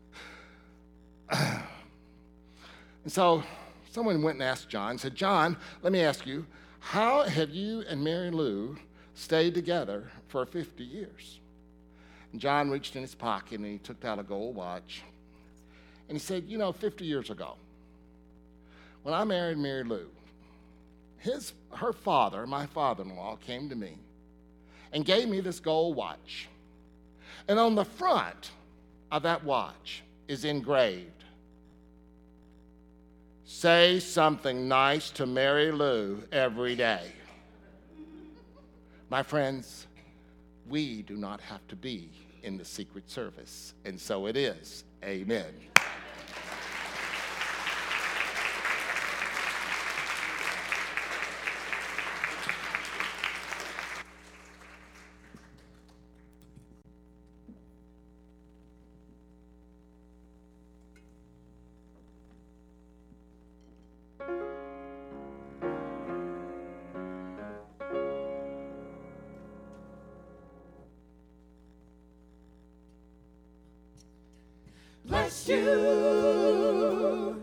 And so someone went and asked John, said, John, let me ask you, how have you and Mary Lou stayed together for 50 years? And John reached in his pocket and he took out a gold watch. And he said, 50 years ago, when I married Mary Lou, her father, my father-in-law, came to me and gave me this gold watch. And on the front of that watch is engraved, say something nice to Mary Lou every day. My friends, we do not have to be in the Secret Service, and so it is. Amen. Bless you,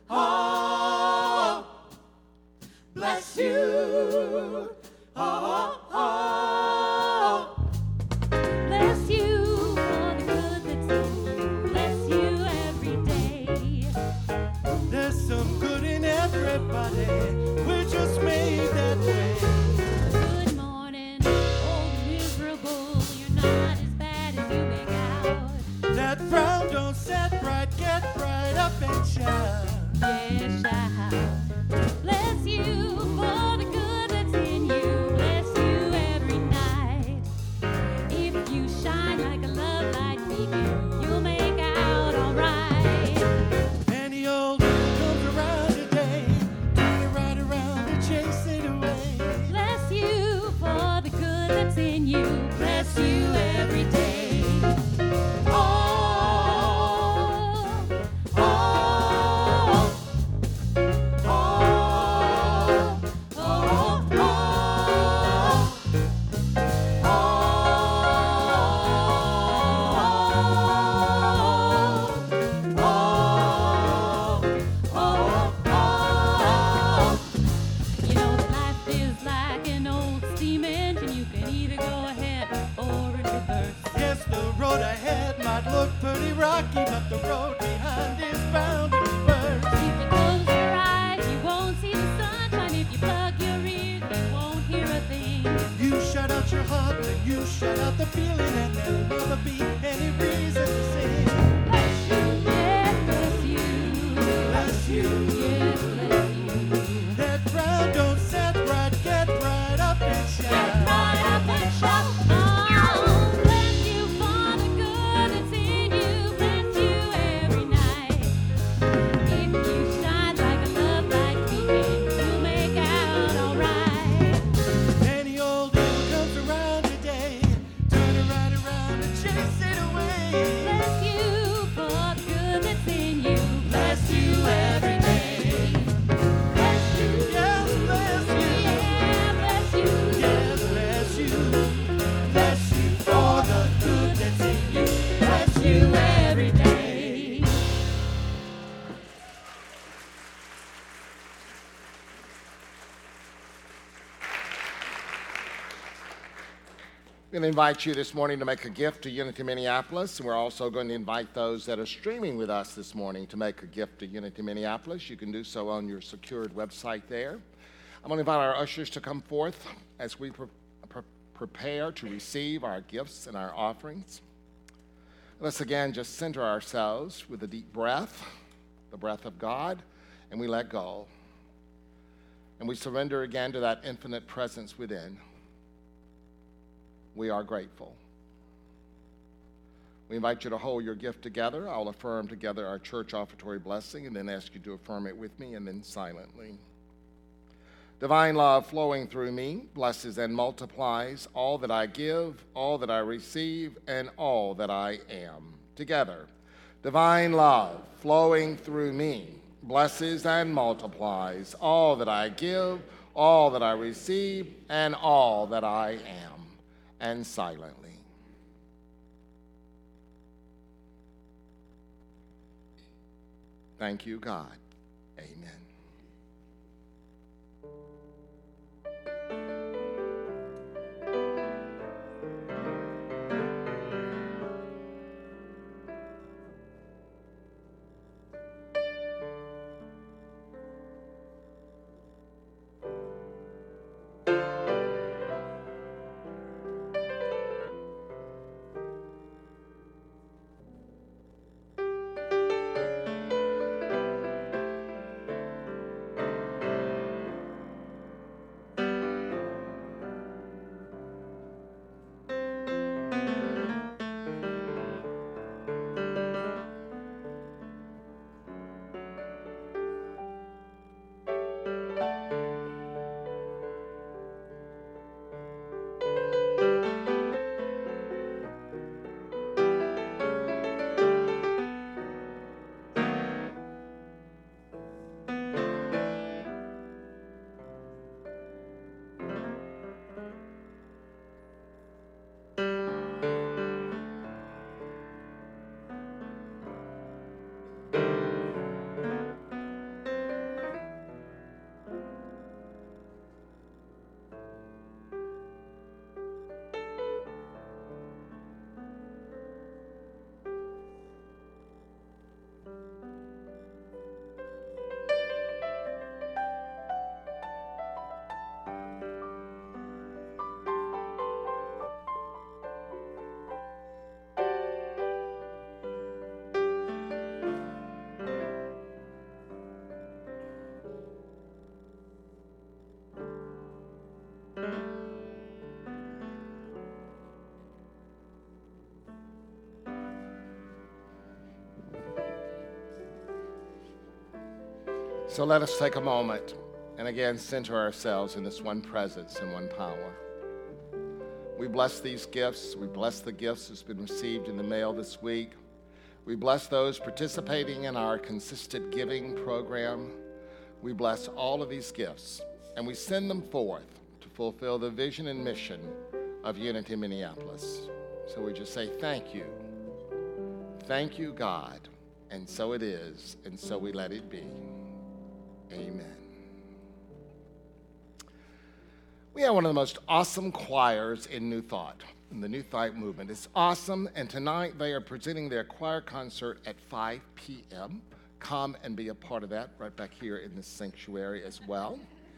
oh, bless you, oh, oh. Bless you. You can either go ahead or in reverse. Yes, the road ahead might look pretty rocky, but the road behind is bound to reverse. If you close your eyes, you won't see the sunshine. If you plug your ears, you won't hear a thing. You shut out your heart, then you shut out the feeling, and there'll never be any reason to sing. Bless you, yes, bless you. Bless you. Yes, bless you. That brown don't set right, get right up and shine. Get right up and shout. Oh, bless you for the good that's in you. Bless you every night. If you shine like a love light beacon, you'll make out alright. Any old devil comes around today, turn it right around and chase it away. Bless you for the good that's in you. Bless you every day. Bless you. Yes, bless you. Yeah, bless you. Yes, bless you. Bless you for the good that's in you. Bless you every day. I'm going to invite you this morning to make a gift to Unity Minneapolis, and we're also going to invite those that are streaming with us this morning to make a gift to Unity Minneapolis. You can do so on your secured website there. I'm going to invite our ushers to come forth as we prepare to receive our gifts and our offerings. Let's again just center ourselves with a deep breath, the breath of God, and we let go. And we surrender again to that infinite presence within. We are grateful. We invite you to hold your gift together. I'll affirm together our church offertory blessing and then ask you to affirm it with me and then silently. Divine love flowing through me blesses and multiplies all that I give, all that I receive, and all that I am. Together, divine love flowing through me blesses and multiplies all that I give, all that I receive, and all that I am. And silently. Thank you, God. Amen. So let us take a moment and again center ourselves in this one presence and one power. We bless these gifts. We bless the gifts that's been received in the mail this week. We bless those participating in our consistent giving program. We bless all of these gifts, and we send them forth to fulfill the vision and mission of Unity Minneapolis. So we just say thank you. Thank you, God. And so it is, and so we let it be. Amen. We have one of the most awesome choirs in New Thought, in the New Thought movement. It's awesome, and tonight they are presenting their choir concert at 5 p.m. Come and be a part of that right back here in this sanctuary as well.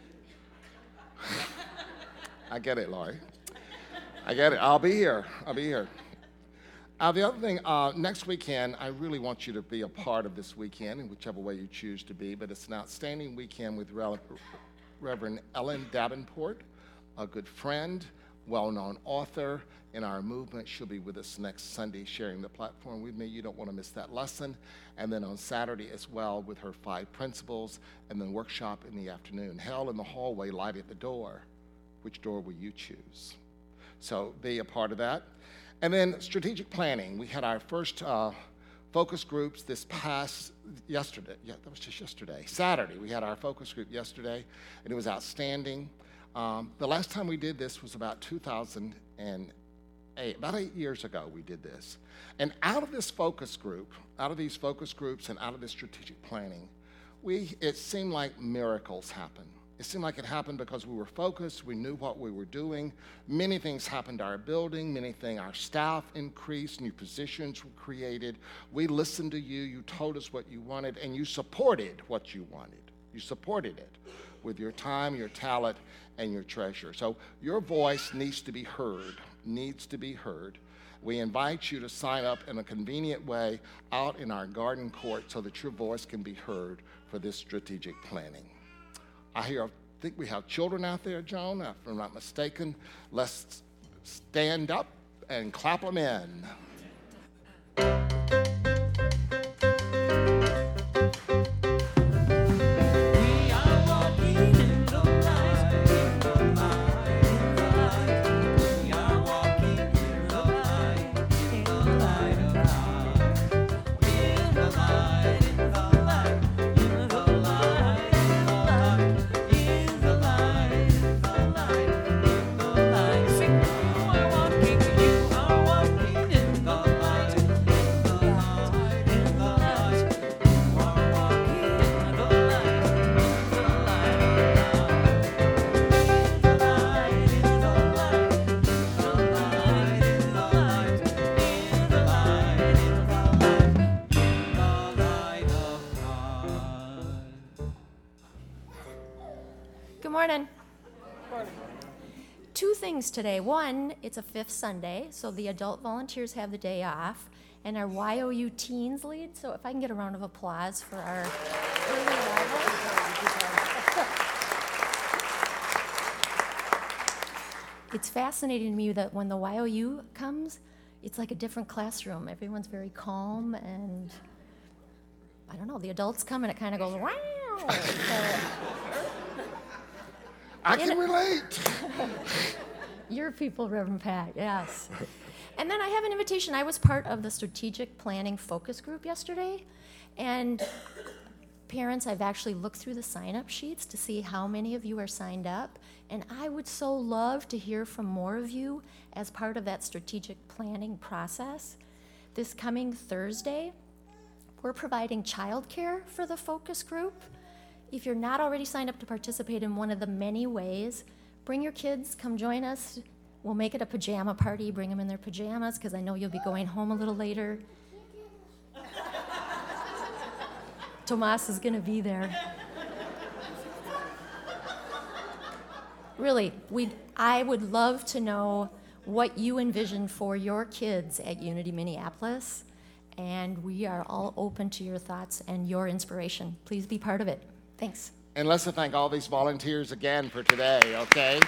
I get it, Laurie. I get it. I'll be here. The other thing, next weekend, I really want you to be a part of this weekend in whichever way you choose to be, but it's an outstanding weekend with Reverend Ellen Davenport, a good friend, well-known author in our movement. She'll be with us next Sunday sharing the platform with me. You don't want to miss that lesson. And then on Saturday as well with her 5 principles, and then workshop in the afternoon. Hell in the hallway, light at the door. Which door will you choose? So be a part of that. And then strategic planning. We had our first focus groups yesterday. Yeah, that was just yesterday. Saturday, we had our focus group yesterday, and it was outstanding. The last time we did this was about 2008, about 8 years ago we did this. And out of this focus group, out of these focus groups and out of this strategic planning, it seemed like miracles happened. It seemed like it happened because we were focused, we knew what we were doing. Many things happened to our building, our staff increased, new positions were created. We listened to you, you told us what you wanted, and you supported what you wanted. You supported it with your time, your talent, and your treasure. So your voice needs to be heard, We invite you to sign up in a convenient way out in our garden court so that your voice can be heard for this strategic planning. I think we have children out there, Joan, if I'm not mistaken. Let's stand up and clap them in. Today. One, it's a 5th Sunday, so the adult volunteers have the day off, and our YOU teens lead. So if I can get a round of applause for our early arrival. It's fascinating to me that when the YOU comes, it's like a different classroom. Everyone's very calm, and I don't know, the adults come and it kind of goes, wow. I can relate. Your people, Reverend Pat, yes. And then I have an invitation. I was part of the strategic planning focus group yesterday. And parents, I've actually looked through the sign-up sheets to see how many of you are signed up. And I would so love to hear from more of you as part of that strategic planning process. This coming Thursday, we're providing childcare for the focus group. If you're not already signed up to participate in one of the many ways, bring your kids, come join us. We'll make it a pajama party, bring them in their pajamas, because I know you'll be going home a little later. Tomas is going to be there. Really, I would love to know what you envision for your kids at Unity Minneapolis, and we are all open to your thoughts and your inspiration. Please be part of it. Thanks. And let's thank all these volunteers again for today, okay?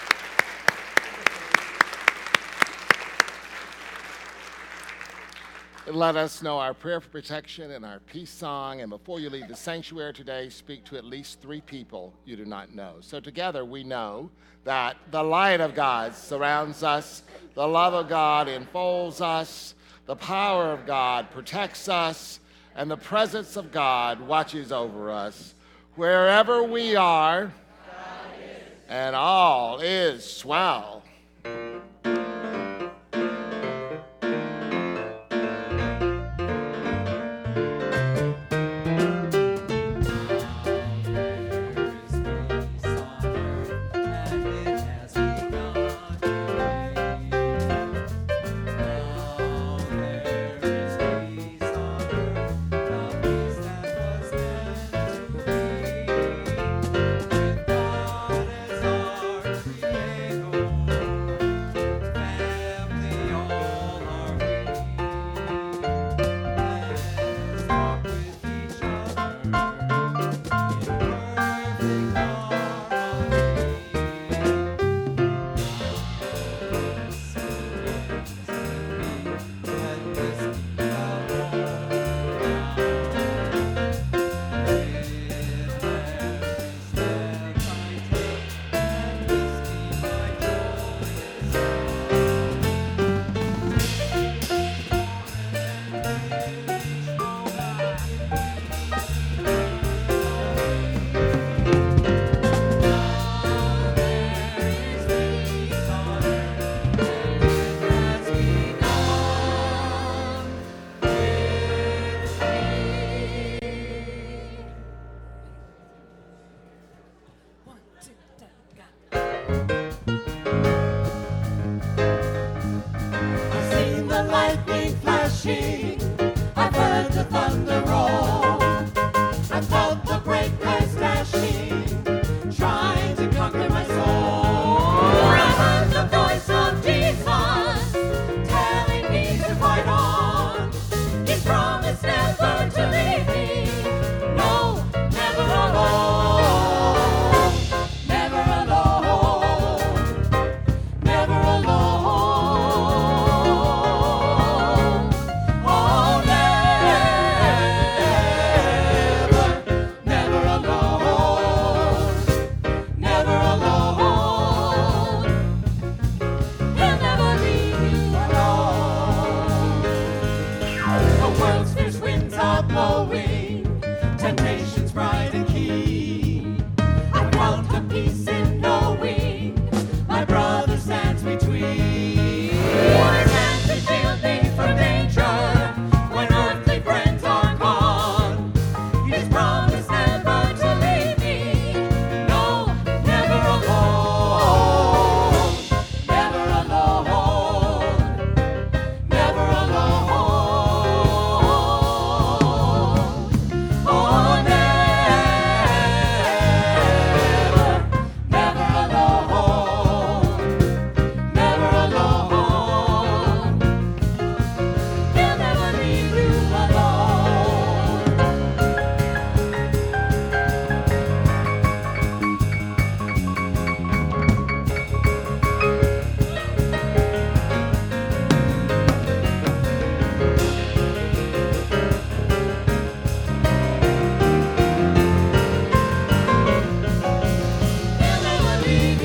Let us know our prayer for protection and our peace song. And before you leave the sanctuary today, speak to at least 3 people you do not know. So together we know that the light of God surrounds us, the love of God enfolds us, the power of God protects us, and the presence of God watches over us. Wherever we are, and all is swell. And it has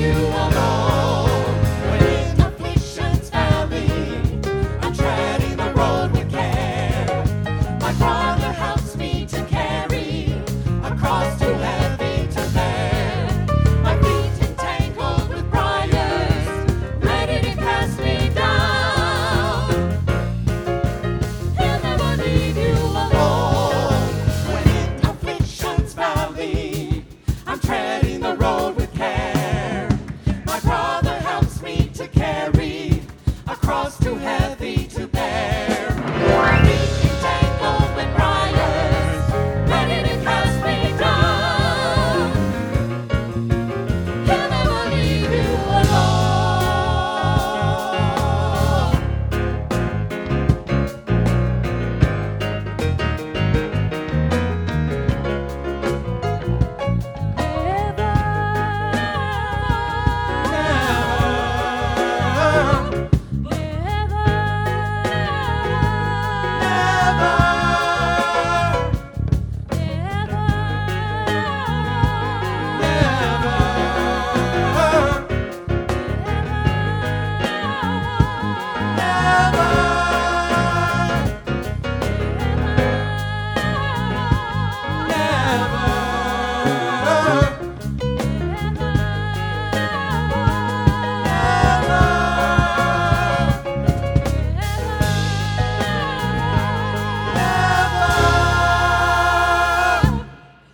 you alone. When in affliction's valley, I'm treading the road with care. My Father helps me to carry a cross too heavy to bear. My feet entangled with briars, ready to cast me down. He'll never leave you alone. When in affliction's valley, I'm treading the road with care. My Father helps me to carry a cross too heavy to bear. My feet entangled with briars, ready to cast me down. He'll never leave you alone.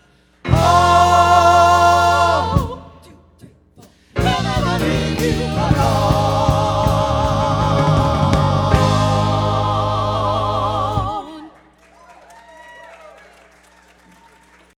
He'll never leave you alone.